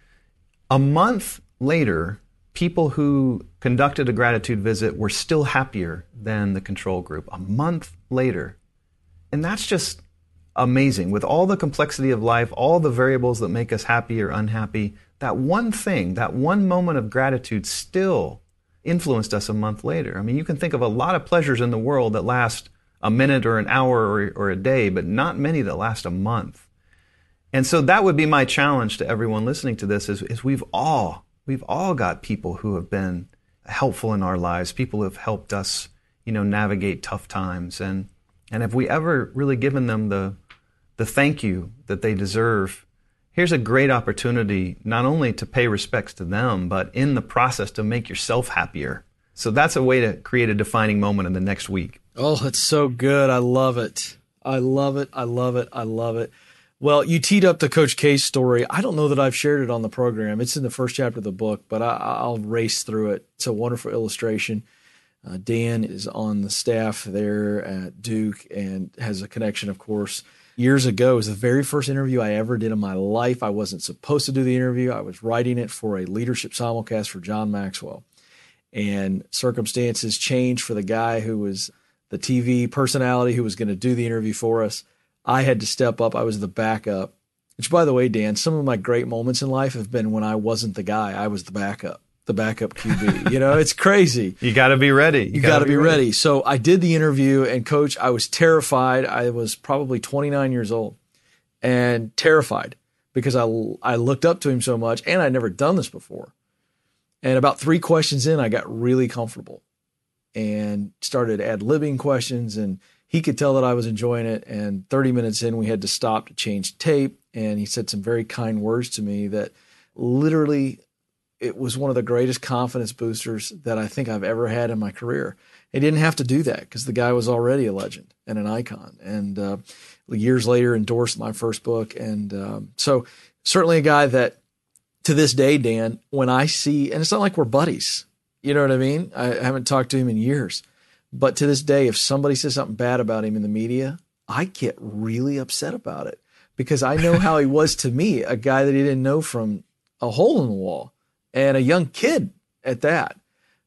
a month later, people who conducted a gratitude visit were still happier than the control group. A month later. And that's just amazing. With all the complexity of life, all the variables that make us happy or unhappy, that one thing, that one moment of gratitude still influenced us a month later. I mean, you can think of a lot of pleasures in the world that last a minute or an hour or a day, but not many that last a month. And so that would be my challenge to everyone listening to this is we've all got people who have been helpful in our lives, people who have helped us, navigate tough times. And have we ever really given them the thank you that they deserve? Here's a great opportunity not only to pay respects to them, but in the process to make yourself happier. So that's a way to create a defining moment in the next week. Oh, that's so good. I love it. I love it. I love it. I love it. Well, you teed up the Coach K story. I don't know that I've shared it on the program. It's in the first chapter of the book, but I'll race through it. It's a wonderful illustration. Dan is on the staff there at Duke and has a connection, of course. Years ago, it was the very first interview I ever did in my life. I wasn't supposed to do the interview. I was writing it for a leadership simulcast for John Maxwell. And circumstances changed for the guy who was the TV personality who was going to do the interview for us. I had to step up. I was the backup, which, by the way, Dan, some of my great moments in life have been when I wasn't the guy. I was the backup QB. It's crazy. You got to be ready. You got to be ready. So I did the interview, and Coach, I was terrified. I was probably 29 years old and terrified because I looked up to him so much, and I'd never done this before. And about 3 questions in, I got really comfortable and started ad-libbing questions, and he could tell that I was enjoying it. And 30 minutes in, we had to stop to change tape, and he said some very kind words to me that literally it was one of the greatest confidence boosters that I think I've ever had in my career. He didn't have to do that because the guy was already a legend and an icon. And years later endorsed my first book. And so certainly a guy that to this day, Dan, when I see, and it's not like we're buddies, you know what I mean? I haven't talked to him in years. But to this day, if somebody says something bad about him in the media, I get really upset about it because I know how he was to me, a guy that he didn't know from a hole in the wall. And a young kid at that.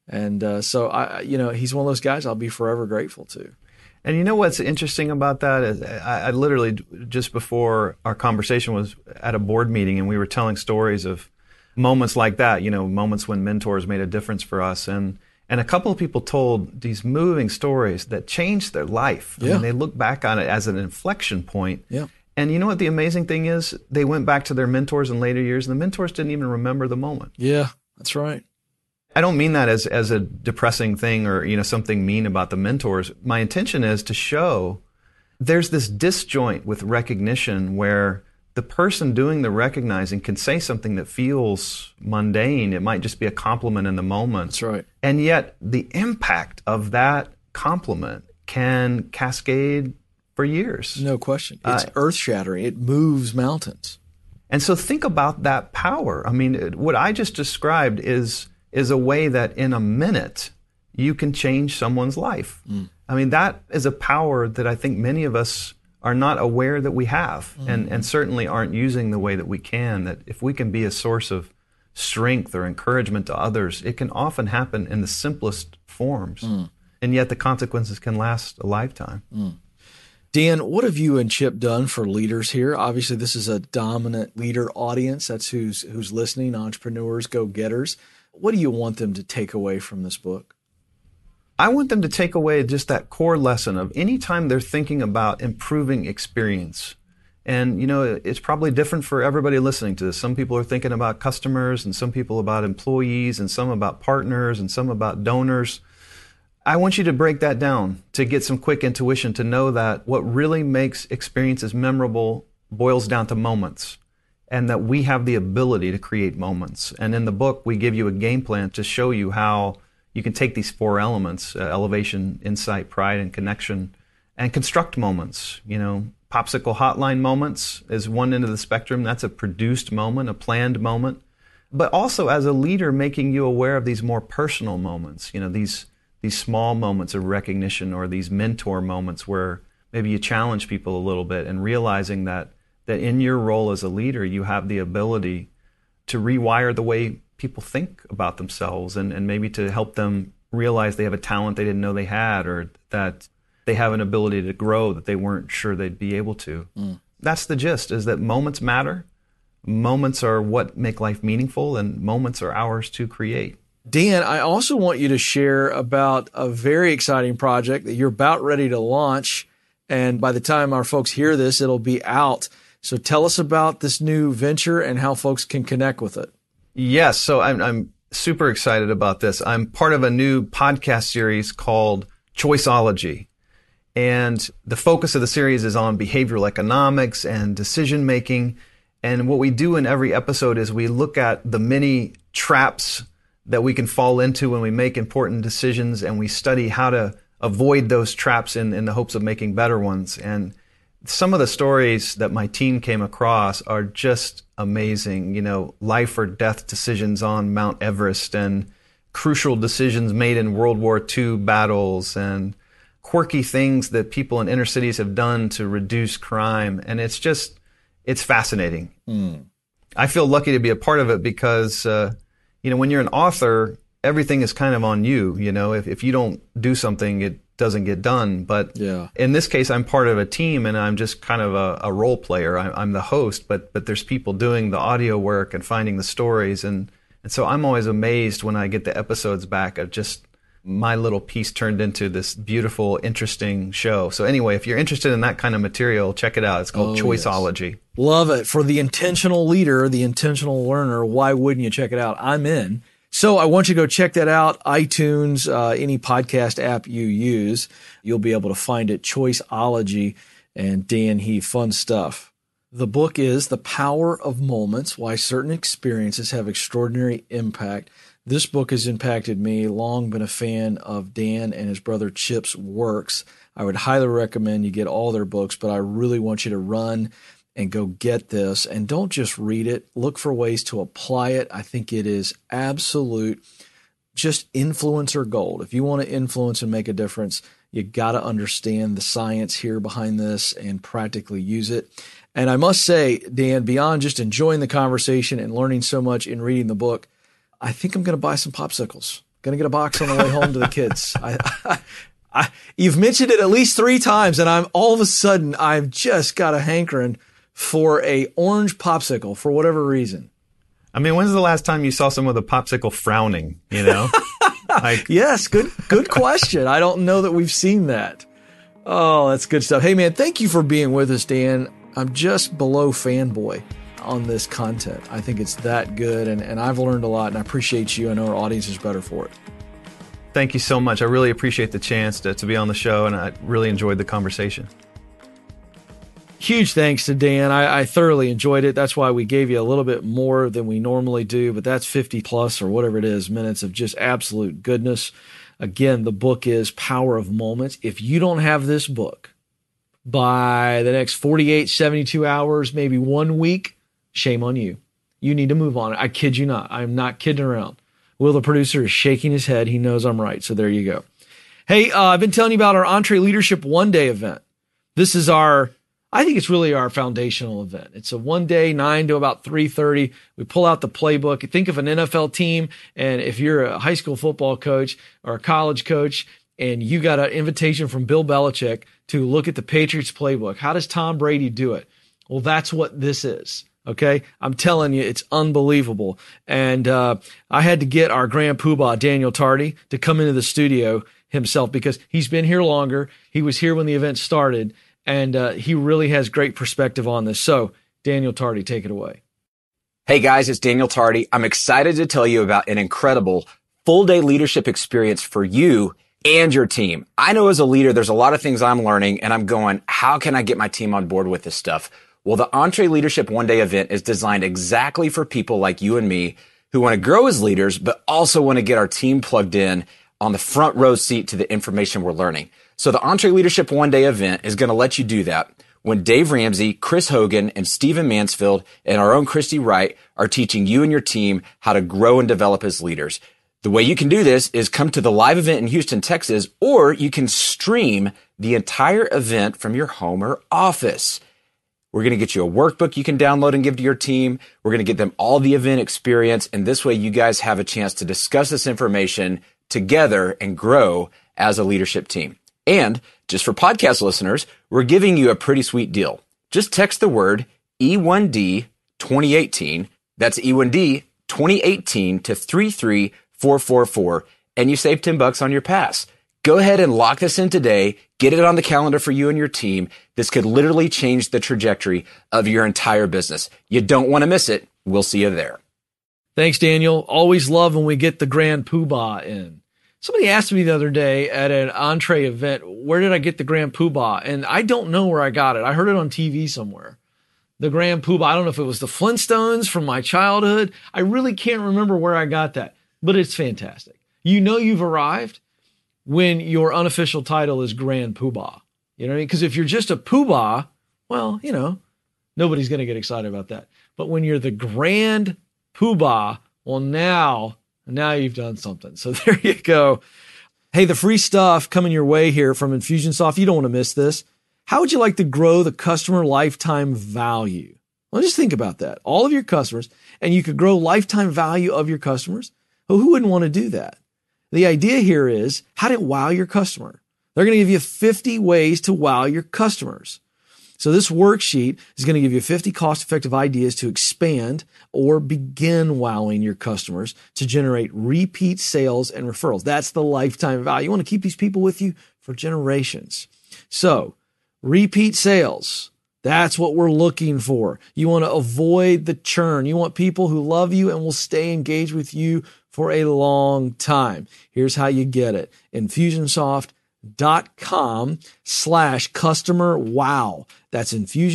And so, he's one of those guys I'll be forever grateful to. And you know what's interesting about that is I literally, just before our conversation, was at a board meeting, and we were telling stories of moments like that, moments when mentors made a difference for us. And a couple of people told these moving stories that changed their life. Yeah. I mean, they look back on it as an inflection point. Yeah. And you know what the amazing thing is? They went back to their mentors in later years, and the mentors didn't even remember the moment. Yeah, that's right. I don't mean that as a depressing thing or something mean about the mentors. My intention is to show there's this disjoint with recognition where the person doing the recognizing can say something that feels mundane. It might just be a compliment in the moment. That's right. And yet the impact of that compliment can cascade for years. No question. It's earth-shattering. It moves mountains. And so think about that power. I mean, what I just described is a way that in a minute you can change someone's life. I mean, that is a power that I think many of us are not aware that we have and certainly aren't using the way that we can, that if we can be a source of strength or encouragement to others, it can often happen in the simplest forms. And yet the consequences can last a lifetime. Dan, what have you and Chip done for leaders here? Obviously, this is a dominant leader audience. That's who's listening, entrepreneurs, go-getters. What do you want them to take away from this book? I want them to take away just that core lesson of any time they're thinking about improving experience. And, it's probably different for everybody listening to this. Some people are thinking about customers, and some people about employees, and some about partners, and some about donors. I want you to break that down to get some quick intuition to know that what really makes experiences memorable boils down to moments. and that we have the ability to create moments. And in the book, we give you a game plan to show you how you can take these 4 elements, elevation, insight, pride, and connection, and construct moments. Popsicle hotline moments is one end of the spectrum. That's a produced moment, a planned moment. But also as a leader, making you aware of these more personal moments, these small moments of recognition, or these mentor moments where maybe you challenge people a little bit, and realizing that in your role as a leader, you have the ability to rewire the way people think about themselves, and maybe to help them realize they have a talent they didn't know they had, or that they have an ability to grow that they weren't sure they'd be able to. That's the gist, is that moments matter. Moments are what make life meaningful, and moments are ours to create. Dan, I also want you to share about a very exciting project that you're about ready to launch. And by the time our folks hear this, it'll be out. So tell us about this new venture and how folks can connect with it. Yes, so I'm super excited about this. I'm part of a new podcast series called Choiceology. And the focus of the series is on behavioral economics and decision making. And what we do in every episode is we look at the many traps that we can fall into when we make important decisions, and we study how to avoid those traps in the hopes of making better ones. And some of the stories that my team came across are just amazing. Life or death decisions on Mount Everest, and crucial decisions made in World War II battles, and quirky things that people in inner cities have done to reduce crime. And it's fascinating. I feel lucky to be a part of it because, when you're an author, everything is kind of on you. If you don't do something, it doesn't get done. But in this case, I'm part of a team, and I'm just kind of a role player. I'm the host, but there's people doing the audio work and finding the stories. And so I'm always amazed when I get the episodes back of just my little piece turned into this beautiful, interesting show. So anyway, if you're interested in that kind of material, check it out. It's called Choiceology. Yes. Love it. For the intentional leader, the intentional learner, why wouldn't you check it out? I'm in. So I want you to go check that out. iTunes, any podcast app you use, you'll be able to find it. Choiceology, and Dan Heath, fun stuff. The book is The Power of Moments, Why Certain Experiences Have Extraordinary Impact. This book has impacted me. Long been a fan of Dan and his brother Chip's works. I would highly recommend you get all their books, but I really want you to run and go get this. And don't just read it. Look for ways to apply it. I think it is absolute just influencer gold. If you want to influence and make a difference, you got to understand the science here behind this and practically use it. And I must say, Dan, beyond just enjoying the conversation and learning so much in reading the book, I think I'm going to buy some popsicles. Going to get a box on the way home to the kids. You've mentioned it at least 3 times, and I've just got a hankering for a orange popsicle for whatever reason. I mean, when's the last time you saw someone with a popsicle frowning, Yes, good question. I don't know that we've seen that. Oh, that's good stuff. Hey, man, thank you for being with us, Dan. I'm just below fanboy on this content. I think it's that good, and I've learned a lot, and I appreciate you. I know our audience is better for it. Thank you so much. I really appreciate the chance to be on the show, and I really enjoyed the conversation. Huge thanks to Dan. I thoroughly enjoyed it. That's why we gave you a little bit more than we normally do, but that's 50 plus or whatever it is minutes of just absolute goodness. Again, the book is Power of Moments. If you don't have this book by the next 48, 72 hours, maybe 1 week, shame on you. You need to move on. I kid you not. I'm not kidding around. Will, the producer, is shaking his head. He knows I'm right. So there you go. Hey, I've been telling you about our EntreLeadership one-day event. This is I think it's really our foundational event. It's a 1 day, 9 to about 3:30. We pull out the playbook. Think of an NFL team. And if you're a high school football coach or a college coach and you got an invitation from Bill Belichick to look at the Patriots playbook, how does Tom Brady do it? Well, that's what this is. Okay. I'm telling you, it's unbelievable. And, I had to get our grand poobah, Daniel Tardy, to come into the studio himself because he's been here longer. He was here when the event started. And he really has great perspective on this. So, Daniel Tardy, take it away. Hey guys, it's Daniel Tardy. I'm excited to tell you about an incredible full-day leadership experience for you and your team. I know as a leader, there's a lot of things I'm learning, and I'm going, how can I get my team on board with this stuff? Well, the Entre Leadership One Day event is designed exactly for people like you and me who want to grow as leaders, but also want to get our team plugged in on the front row seat to the information we're learning. So the Entre Leadership One Day event is going to let you do that when Dave Ramsey, Chris Hogan, and Stephen Mansfield and our own Christy Wright are teaching you and your team how to grow and develop as leaders. The way you can do this is come to the live event in Houston, Texas, or you can stream the entire event from your home or office. We're going to get you a workbook you can download and give to your team. We're going to get them all the event experience. And this way you guys have a chance to discuss this information together and grow as a leadership team. And just for podcast listeners, we're giving you a pretty sweet deal. Just text the word E1D 2018. That's E1D 2018 to 33444 and you save $10 on your pass. Go ahead and lock this in today. Get it on the calendar for you and your team. This could literally change the trajectory of your entire business. You don't want to miss it. We'll see you there. Thanks, Daniel. Always love when we get the grand poobah in. Somebody asked me the other day at an Entre event, where did I get the grand poobah? And I don't know where I got it. I heard it on TV somewhere. The grand poobah. I don't know if it was the Flintstones from my childhood. I really can't remember where I got that, but it's fantastic. You know you've arrived when your unofficial title is grand poobah. You know what I mean? Because if you're just a poobah, well, you know, nobody's going to get excited about that. But when you're the grand poobah, well, now you've done something. So there you go. Hey, the free stuff coming your way here from Infusionsoft. You don't want to miss this. How would you like to grow the customer lifetime value? Well, just think about that. All of your customers, and you could grow lifetime value of your customers. Well, who wouldn't want to do that? The idea here is how to wow your customer. They're going to give you 50 ways to wow your customers. So this worksheet is going to give you 50 cost-effective ideas to expand or begin wowing your customers to generate repeat sales and referrals. That's the lifetime value. You want to keep these people with you for generations. So repeat sales, that's what we're looking for. You want to avoid the churn. You want people who love you and will stay engaged with you for a long time. Here's how you get it. Infusionsoft.com/customer wow. That's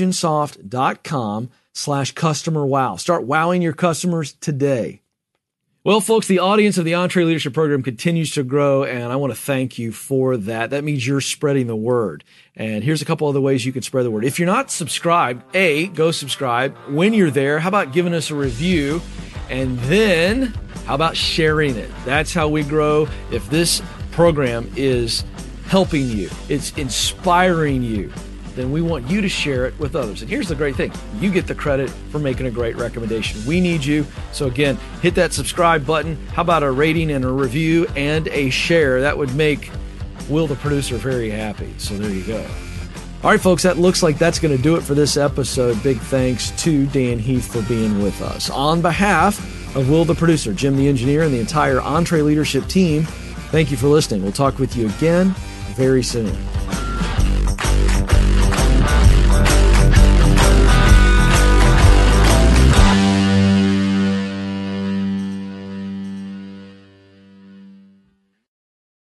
Infusionsoft.com/customer wow. Start wowing your customers today. Well, folks, the audience of the Entre Leadership Program continues to grow, and I want to thank you for that. That means you're spreading the word. And here's a couple other ways you can spread the word. If you're not subscribed, go subscribe. When you're there, how about giving us a review? And then how about sharing it? That's how we grow. If this program is helping you, it's inspiring you, then we want you to share it with others. And here's the great thing. You get the credit for making a great recommendation. We need you. So again, hit that subscribe button. How about a rating and a review and a share? That would make Will, the producer, very happy. So there you go. All right, folks, that looks like that's going to do it for this episode. Big thanks to Dan Heath for being with us. On behalf of Will, the producer, Jim, the engineer, and the entire Entre Leadership team, thank you for listening. We'll talk with you again very soon.